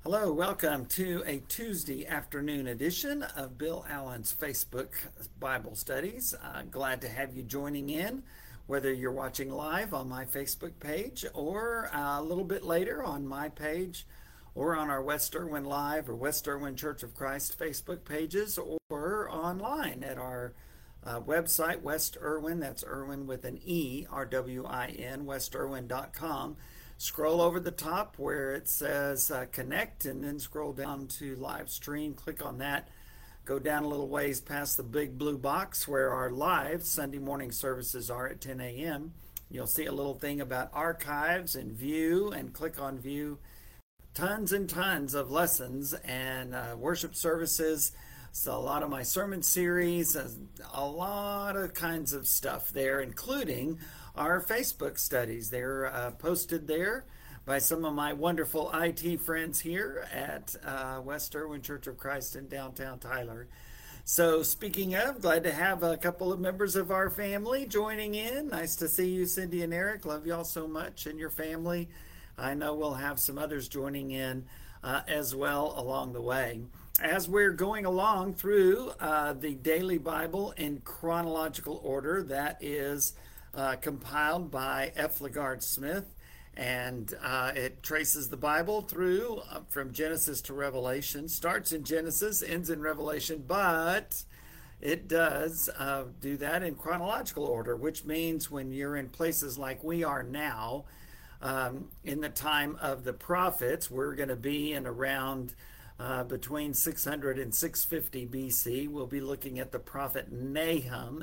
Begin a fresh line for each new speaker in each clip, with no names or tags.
Hello, welcome to a Tuesday afternoon edition of Bill Allen's Facebook Bible Studies. Glad to have you joining in, whether you're watching live on my Facebook page or a little bit later on my page or on our West Erwin Live or West Erwin Church of Christ Facebook pages or online at our website, West Erwin, that's Erwin with an E, R-W-I-N, westerwin.com. Scroll over the top where it says connect and then scroll down to live stream. Click on that. Go down a little ways past the big blue box where our live Sunday morning services are at 10 a.m. You'll see a little thing about archives and view, and click on view. Tons and tons of lessons and worship services. So a lot of my sermon series, a lot of kinds of stuff there, including our Facebook studies. They're posted there by some of my wonderful IT friends here at West Erwin Church of Christ in downtown Tyler. So speaking of, glad to have a couple of members of our family joining in. Nice to see you, Cindy and Eric. Love y'all so much and your family. I know we'll have some others joining in as well along the way. As we're going along through the daily Bible in chronological order, that is compiled by F. LaGard Smith, and it traces the Bible through from Genesis to Revelation. Starts in Genesis, ends in Revelation, but it does do that in chronological order, which means when you're in places like we are now, in the time of the prophets, we're going to be in around between 600 and 650 BC. We'll be looking at the prophet Nahum,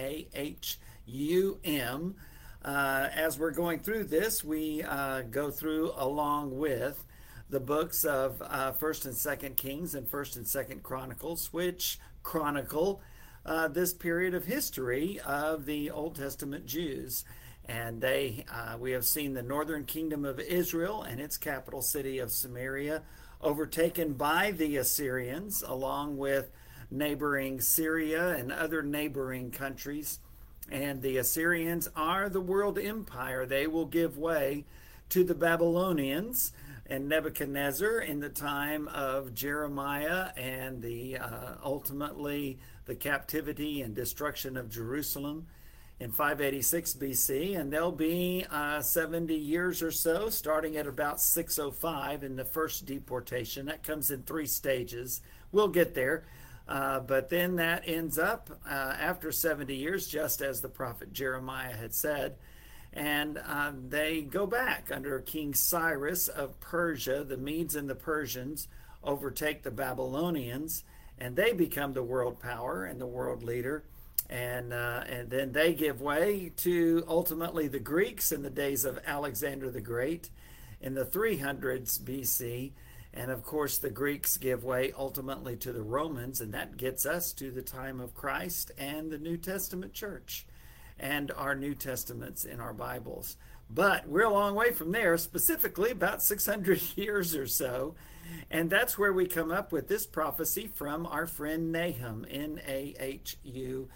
Nahum. As we're going through this, we go through along with the books of 1st and 2nd Kings and 1st and 2nd Chronicles, which chronicle this period of history of the Old Testament Jews. And we have seen the northern kingdom of Israel and its capital city of Samaria overtaken by the Assyrians, along with neighboring Syria and other neighboring countries. And the Assyrians are the world empire. They will give way to the Babylonians and Nebuchadnezzar in the time of Jeremiah and ultimately the captivity and destruction of Jerusalem in 586 BC, and there'll be 70 years or so, starting at about 605 in the first deportation. That comes in 3 stages. We'll get there. But then that ends up after 70 years, just as the prophet Jeremiah had said. And they go back under King Cyrus of Persia. The Medes and the Persians overtake the Babylonians, and they become the world power and the world leader. And then they give way to ultimately the Greeks in the days of Alexander the Great in the 300s BC. And of course, the Greeks give way ultimately to the Romans, and that gets us to the time of Christ and the New Testament church and our New Testaments in our Bibles. But we're a long way from there, specifically about 600 years or so. And that's where we come up with this prophecy from our friend Nahum, Nahum.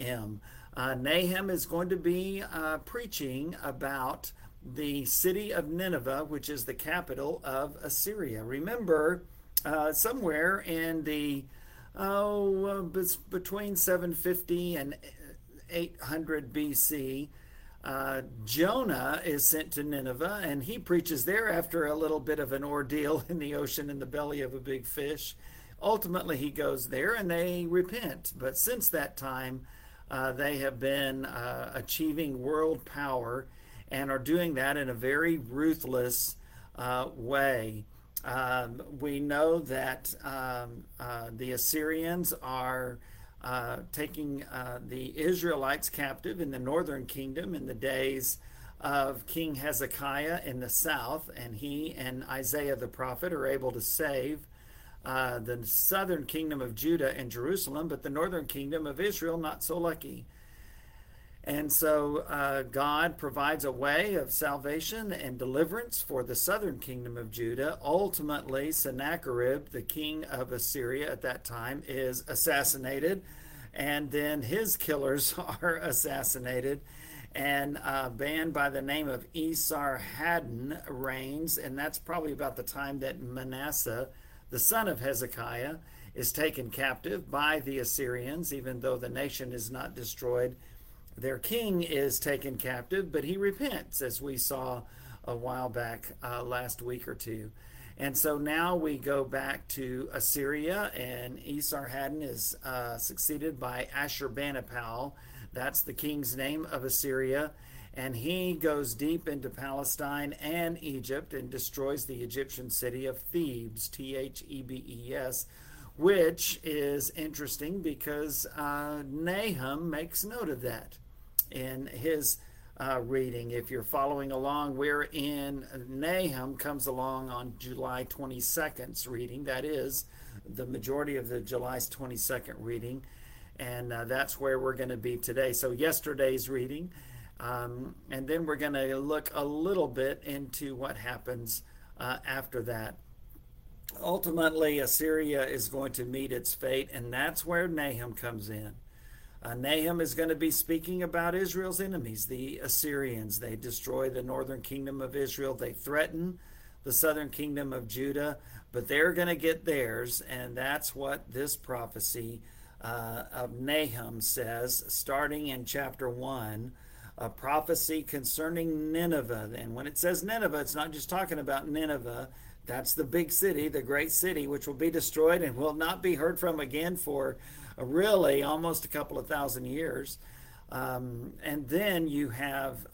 Nahum is going to be preaching about the city of Nineveh, which is the capital of Assyria. Remember, somewhere in the between 750 and 800 BC, Jonah is sent to Nineveh, and he preaches there after a little bit of an ordeal in the ocean in the belly of a big fish. Ultimately, he goes there, and they repent. But since that time, they have been achieving world power and are doing that in a very ruthless way. We know that the Assyrians are taking the Israelites captive in the northern kingdom in the days of King Hezekiah in the south, and he and Isaiah the prophet are able to save the southern kingdom of Judah and Jerusalem, but the northern kingdom of Israel not so lucky. And so God provides a way of salvation and deliverance for the southern kingdom of Judah. Ultimately, Sennacherib, the king of Assyria at that time, is assassinated, and then his killers are assassinated. and a man by the name of Esarhaddon reigns, and that's probably about the time that Manasseh, the son of Hezekiah, is taken captive by the Assyrians. Even though the nation is not destroyed, their king is taken captive, but he repents, as we saw a while back last week or two. And so now we go back to Assyria, and Esarhaddon is succeeded by Ashurbanipal. That's the king's name of Assyria. And he goes deep into Palestine and Egypt and destroys the Egyptian city of Thebes, Thebes, which is interesting because Nahum makes note of that in his reading. If you're following along, we're in Nahum comes along on July 22nd's reading. That is the majority of the July 22nd reading, and that's where we're going to be today. So yesterday's reading, and then we're going to look a little bit into what happens after that. Ultimately, Assyria is going to meet its fate, and that's where Nahum comes in. Nahum is going to be speaking about Israel's enemies, the Assyrians. They destroy the northern kingdom of Israel. They threaten the southern kingdom of Judah, but they're going to get theirs, and that's what this prophecy of Nahum says, starting in chapter 1, a prophecy concerning Nineveh. And when it says Nineveh, it's not just talking about Nineveh. That's the big city, the great city, which will be destroyed and will not be heard from again for really almost a couple of thousand years. And then you have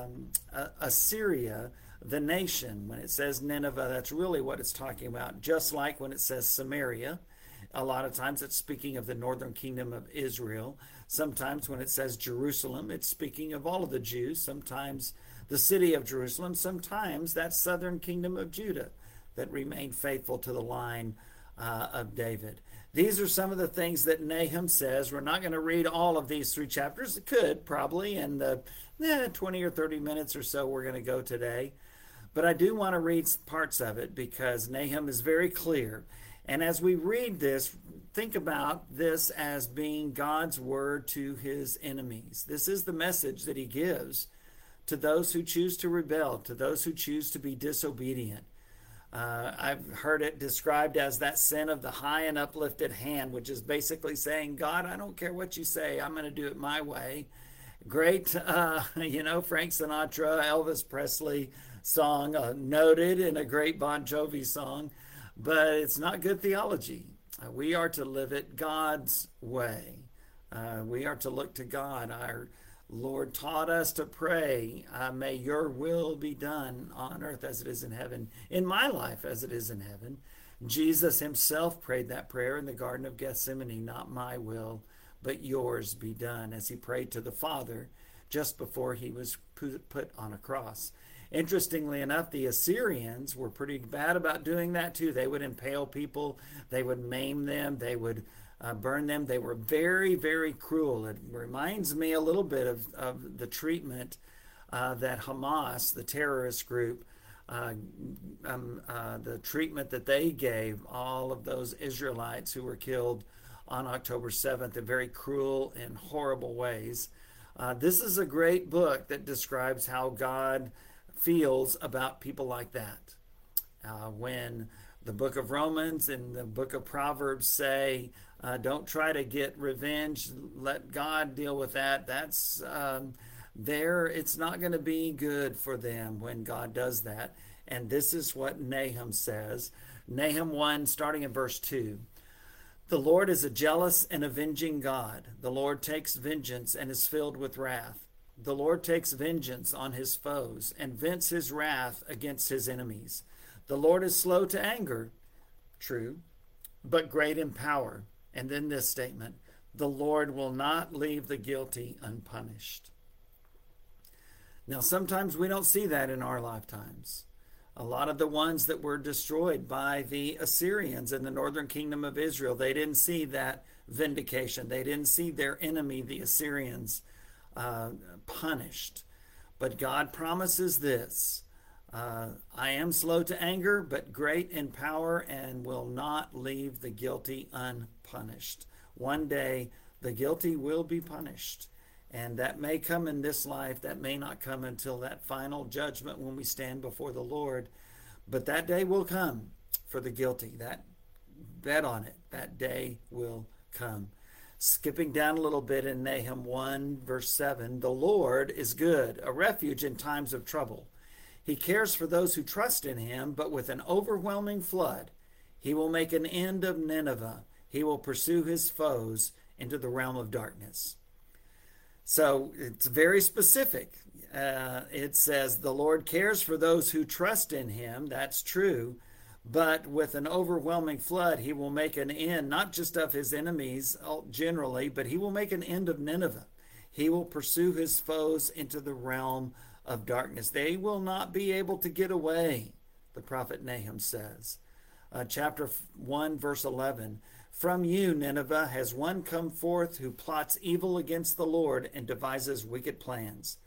Assyria, the nation. When it says Nineveh, that's really what it's talking about. Just like when it says Samaria, a lot of times it's speaking of the northern kingdom of Israel. Sometimes when it says Jerusalem, it's speaking of all of the Jews. Sometimes the city of Jerusalem. Sometimes that southern kingdom of Judah that remained faithful to the line of David. These are some of the things that Nahum says. We're not going to read all of these 3 chapters. It could probably in the 20 or 30 minutes or so we're going to go today. But I do want to read parts of it because Nahum is very clear. And as we read this, think about this as being God's word to his enemies. This is the message that he gives to those who choose to rebel, to those who choose to be disobedient. I've heard it described as that sin of the high and uplifted hand, which is basically saying, God, I don't care what you say. I'm going to do it my way. Great, Frank Sinatra, Elvis Presley song, noted, and a great Bon Jovi song, but it's not good theology. We are to live it God's way. We are to look to God. Our Lord taught us to pray, may your will be done on earth as it is in heaven, in my life as it is in heaven. Jesus himself prayed that prayer in the Garden of Gethsemane, not my will, but yours be done, as he prayed to the Father just before he was put on a cross. Interestingly enough, the Assyrians were pretty bad about doing that too. They would impale people, they would maim them, they would burn them. They were very, very cruel. It reminds me a little bit of the treatment that Hamas, the terrorist group, the treatment that they gave all of those Israelites who were killed on October 7th in very cruel and horrible ways. This is a great book that describes how God feels about people like that. When the book of Romans and the book of Proverbs say, don't try to get revenge, let God deal with that. That's it's not going to be good for them when God does that. And this is what Nahum says. Nahum 1, starting in verse 2. The Lord is a jealous and avenging God. The Lord takes vengeance and is filled with wrath. The Lord takes vengeance on his foes and vents his wrath against his enemies. The Lord is slow to anger, true, but great in power. And then this statement, the Lord will not leave the guilty unpunished. Now, sometimes we don't see that in our lifetimes. A lot of the ones that were destroyed by the Assyrians in the northern kingdom of Israel, they didn't see that vindication. They didn't see their enemy, the Assyrians, punished. But God promises this. I am slow to anger, but great in power, and will not leave the guilty unpunished. One day, the guilty will be punished. And that may come in this life, that may not come until that final judgment when we stand before the Lord. But that day will come for the guilty. That bet on it. That day will come. Skipping down a little bit in Nahum 1, verse 7, the Lord is good, a refuge in times of trouble. He cares for those who trust in him, but with an overwhelming flood, he will make an end of Nineveh. He will pursue his foes into the realm of darkness. So it's very specific. It says the Lord cares for those who trust in him. That's true. But with an overwhelming flood, he will make an end, not just of his enemies generally, but he will make an end of Nineveh. He will pursue his foes into the realm of darkness. They will not be able to get away, the prophet Nahum says. Chapter 1, verse 11. From you, Nineveh, has one come forth who plots evil against the Lord and devises wicked plans.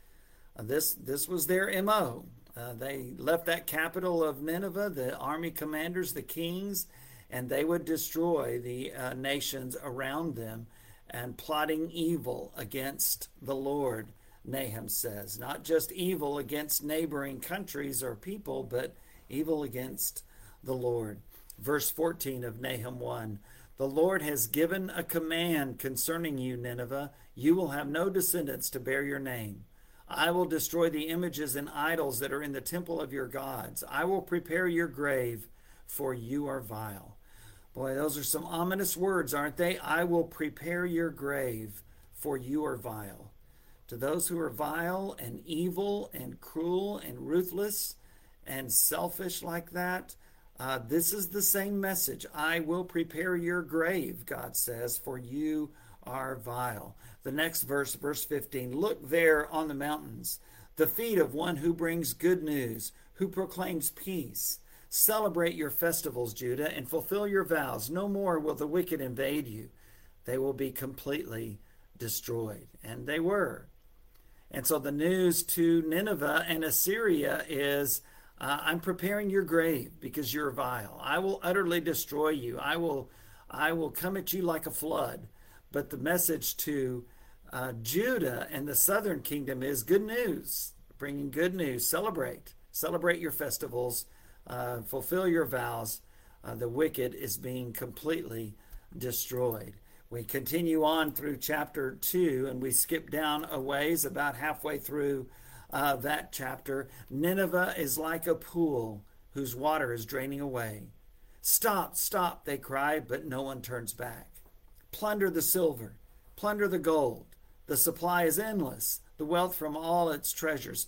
This was their MO. They left that capital of Nineveh, the army commanders, the kings, and they would destroy the nations around them, and plotting evil against the Lord, Nahum says. Not just evil against neighboring countries or people, but evil against the Lord. Verse 14 of Nahum 1. The Lord has given a command concerning you, Nineveh. You will have no descendants to bear your name. I will destroy the images and idols that are in the temple of your gods. I will prepare your grave, for you are vile. Boy, those are some ominous words, aren't they? I will prepare your grave, for you are vile. To those who are vile and evil and cruel and ruthless and selfish like that, this is the same message. I will prepare your grave, God says, for you are vile. The next verse, verse 15, look there on the mountains, the feet of one who brings good news, who proclaims peace. Celebrate your festivals, Judah, and fulfill your vows. No more will the wicked invade you. They will be completely destroyed. And they were. And so the news to Nineveh and Assyria is, I'm preparing your grave because you're vile. I will utterly destroy you. I will come at you like a flood. But the message to Judah and the southern kingdom is good news, bringing good news. Celebrate your festivals, fulfill your vows. The wicked is being completely destroyed. We continue on through chapter 2, and we skip down a ways, about halfway through that chapter. Nineveh is like a pool whose water is draining away. Stop, stop, they cry, but no one turns back. Plunder the silver, plunder the gold. The supply is endless, the wealth from all its treasures.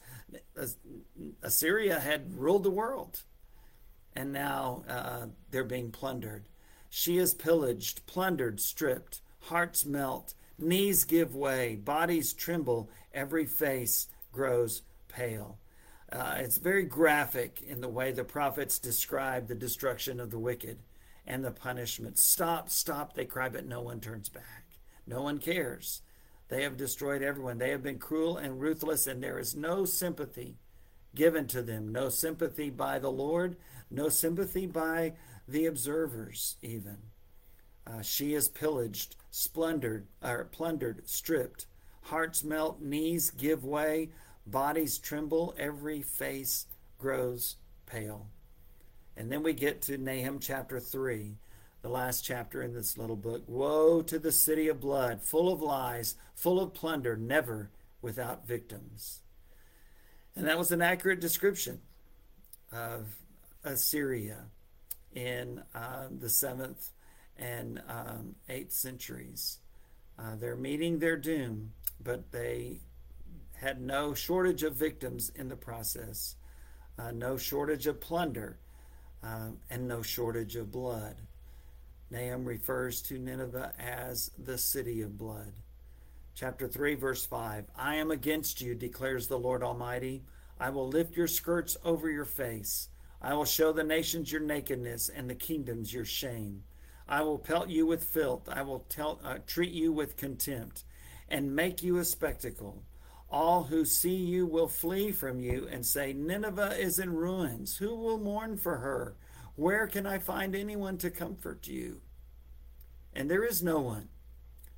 Assyria had ruled the world, and now they're being plundered. She is pillaged, plundered, stripped. Hearts melt, knees give way, bodies tremble, every face grows pale. It's very graphic in the way the prophets describe the destruction of the wicked and the punishment. Stop, stop, they cry, but no one turns back. No one cares. They have destroyed everyone. They have been cruel and ruthless, and there is no sympathy given to them. No sympathy by the Lord, no sympathy by the observers even. She is pillaged, plundered, stripped. Hearts melt, knees give way, bodies tremble, every face grows pale. And then we get to Nahum chapter 3, the last chapter in this little book. Woe to the city of blood, full of lies, full of plunder, never without victims. And that was an accurate description of Assyria in the 7th and 8th centuries. They're meeting their doom, but they had no shortage of victims in the process, no shortage of plunder, and no shortage of blood. Nahum refers to Nineveh as the city of blood. Chapter 3, verse 5, I am against you, declares the Lord Almighty. I will lift your skirts over your face. I will show the nations your nakedness and the kingdoms your shame. I will pelt you with filth. I will treat you with contempt and make you a spectacle. All who see you will flee from you and say, Nineveh is in ruins. Who will mourn for her? Where can I find anyone to comfort you? And there is no one.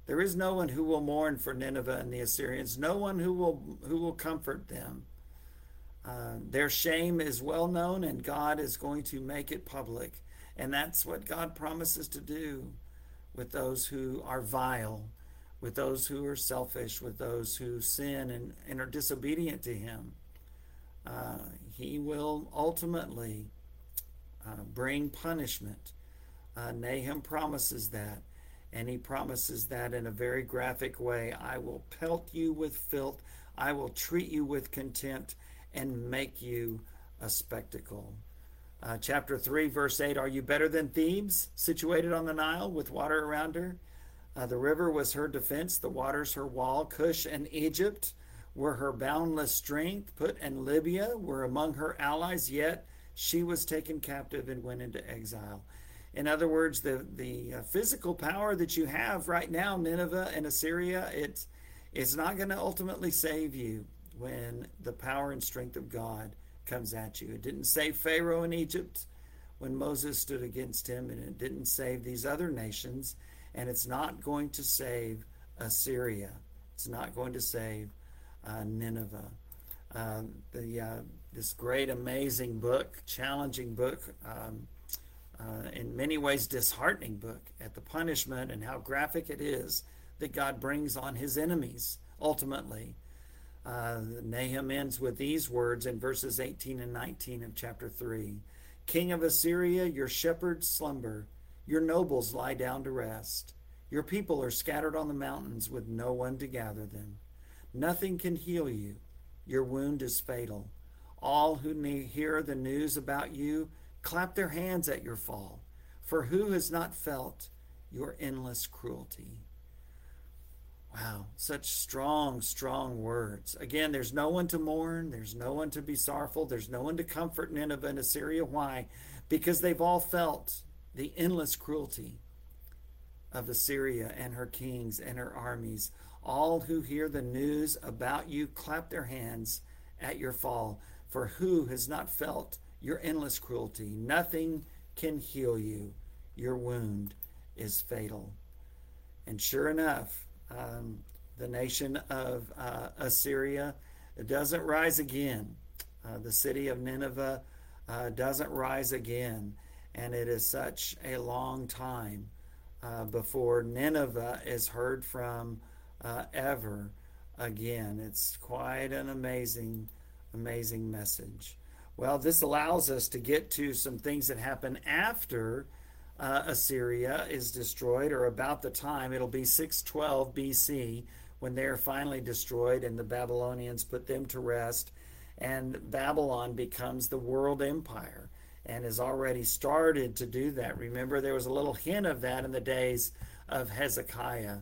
There is no one who will mourn for Nineveh and the Assyrians, no one who will comfort them. Their shame is well known, and God is going to make it public. And that's what God promises to do with those who are vile, with those who are selfish, with those who sin and are disobedient to Him. He will ultimately bring punishment. Nahum promises that, and he promises that in a very graphic way. I will pelt you with filth, I will treat you with contempt, and make you a spectacle. Chapter 3, verse 8, are you better than Thebes, situated on the Nile with water around her? The river was her defense, the waters her wall. Cush and Egypt were her boundless strength. Put and Libya were among her allies, yet she was taken captive and went into exile. In other words, the physical power that you have right now, Nineveh and Assyria, it's not going to ultimately save you when the power and strength of God comes at you. It didn't save Pharaoh in Egypt when Moses stood against him, and it didn't save these other nations, and it's not going to save Assyria. It's not going to save Nineveh. This great, amazing book, challenging book, in many ways disheartening book at the punishment and how graphic it is that God brings on his enemies ultimately. Nahum ends with these words in verses 18 and 19 of chapter 3. King of Assyria, your shepherds slumber, your nobles lie down to rest. Your people are scattered on the mountains with no one to gather them. Nothing can heal you. Your wound is fatal. All who hear the news about you clap their hands at your fall. For who has not felt your endless cruelty? Wow, such strong, strong words. Again, there's no one to mourn. There's no one to be sorrowful. There's no one to comfort Nineveh and Assyria. Why? Because they've all felt the endless cruelty of Assyria and her kings and her armies. All who hear the news about you clap their hands at your fall. For who has not felt your endless cruelty? Nothing can heal you. Your wound is fatal. And sure enough, the nation of Assyria doesn't rise again. The city of Nineveh doesn't rise again. And it is such a long time before Nineveh is heard from ever again. It's quite an amazing, amazing message. Well, this allows us to get to some things that happen after Assyria is destroyed, or about the time. It'll be 612 BC when they're finally destroyed and the Babylonians put them to rest, and Babylon becomes the world empire and has already started to do that. Remember, there was a little hint of that in the days of Hezekiah,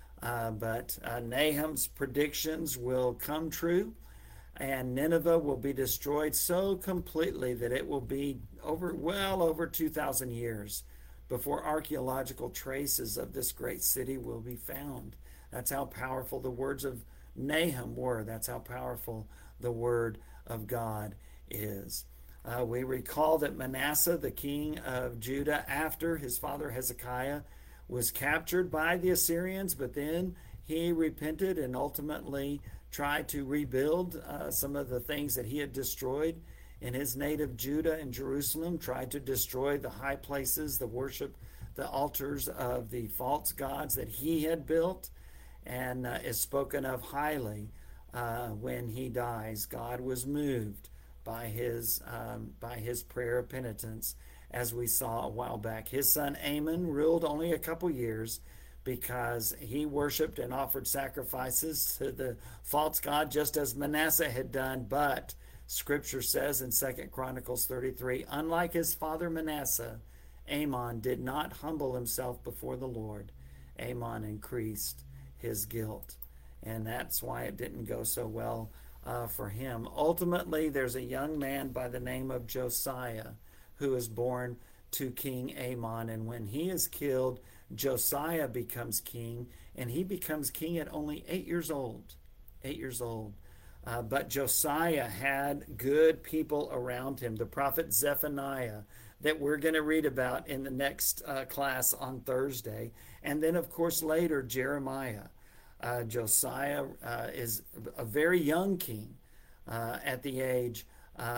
but Nahum's predictions will come true, and Nineveh will be destroyed so completely that it will be well over 2,000 years before archaeological traces of this great city will be found. That's how powerful the words of Nahum were. That's how powerful the word of God is. We recall that Manasseh, the king of Judah, after his father Hezekiah was captured by the Assyrians, but then he repented and ultimately tried to rebuild some of the things that he had destroyed in his native Judah and Jerusalem, tried to destroy the high places, the worship, the altars of the false gods that he had built, and is spoken of highly when he dies. God was moved by his prayer of penitence, as we saw a while back. His son Amon ruled only a couple years because he worshiped and offered sacrifices to the false god, just as Manasseh had done. But Scripture says in 2 Chronicles 33, unlike his father Manasseh, Amon did not humble himself before the Lord. Amon increased his guilt, and that's why it didn't go so well for him. Ultimately, there's a young man by the name of Josiah who is born to King Amon, and when he is killed, Josiah becomes king, and he becomes king at only 8 years old. 8 years old. But Josiah had good people around him. The prophet Zephaniah that we're going to read about in the next class on Thursday. And then, of course, later, Jeremiah. Josiah is a very young king at the age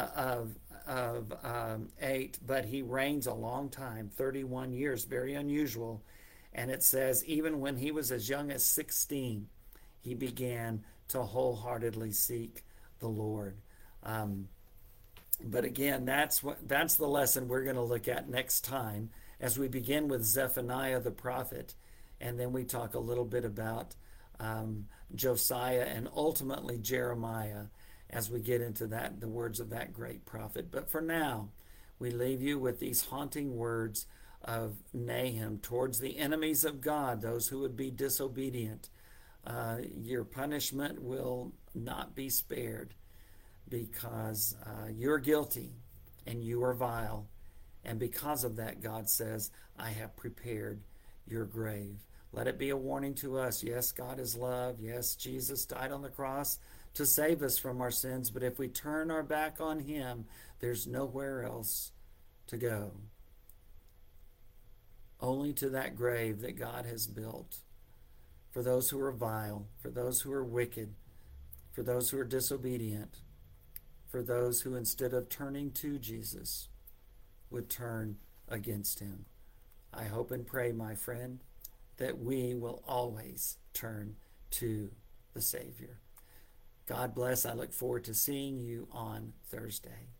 of 8, but he reigns a long time, 31 years, very unusual. And it says, even when he was as young as 16, he began to wholeheartedly seek the Lord. But again, that's the lesson we're going to look at next time as we begin with Zephaniah the prophet, and then we talk a little bit about Josiah and ultimately Jeremiah as we get into the words of that great prophet. But for now, we leave you with these haunting words of Nahum towards the enemies of God, those who would be disobedient. Your punishment will not be spared, because you're guilty and you are vile. And because of that, God says, I have prepared your grave. Let it be a warning to us. Yes, God is love. Yes, Jesus died on the cross to save us from our sins. But if we turn our back on him, there's nowhere else to go. Only to that grave that God has built for those who are vile, for those who are wicked, for those who are disobedient, for those who, instead of turning to Jesus, would turn against him. I hope and pray, my friend, that we will always turn to the Savior. God bless. I look forward to seeing you on Thursday.